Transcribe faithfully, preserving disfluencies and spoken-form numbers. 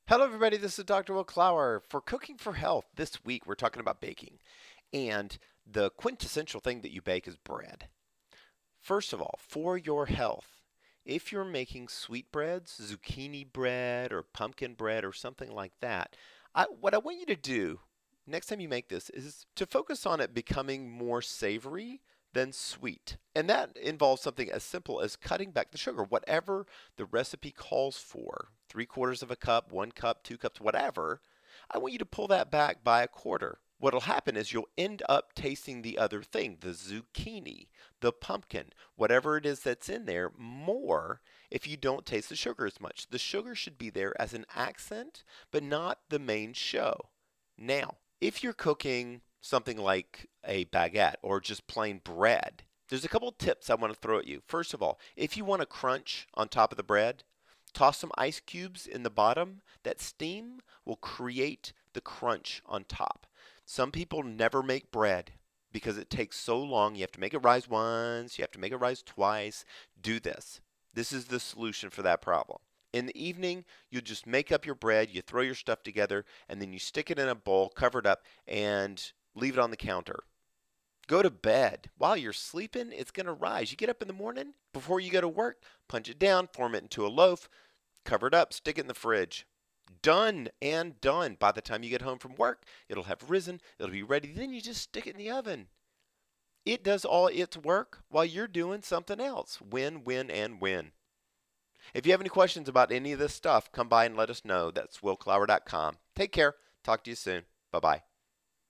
Hello, everybody. This is Doctor Will Clower. For Cooking for Health, this week we're talking about baking. And the quintessential thing that you bake is bread. First of all, for your health, if you're making sweetbreads, zucchini bread, or pumpkin bread, or something like that, I, what I want you to do next time you make this is to focus on it becoming more savory than sweet. And that involves something as simple as cutting back the sugar, whatever the recipe calls for. Three quarters of a cup, one cup, two cups, whatever. I want you to pull that back by a quarter. What'll happen is you'll end up tasting the other thing, the zucchini, the pumpkin, whatever it is that's in there, more if you don't taste the sugar as much. The sugar should be there as an accent, but not the main show. Now, if you're cooking something like a baguette or just plain bread, there's a couple tips I want to throw at you. First of all, if you want a crunch on top of the bread, toss some ice cubes in the bottom. That steam will create the crunch on top. Some people never make bread because it takes so long. You have to make it rise once, you have to make it rise twice. Do this. This is the solution for that problem. In the evening, you just make up your bread, you throw your stuff together, and then you stick it in a bowl, cover it up, and leave it on the counter. Go to bed. While you're sleeping, it's going to rise. You get up in the morning, before you go to work, punch it down, form it into a loaf, cover it up, stick it in the fridge. Done and done. By the time you get home from work, it'll have risen, it'll be ready. Then you just stick it in the oven. It does all its work while you're doing something else. Win, win, and win. If you have any questions about any of this stuff, come by and let us know. That's will clower dot com. Take care. Talk to you soon. Bye bye.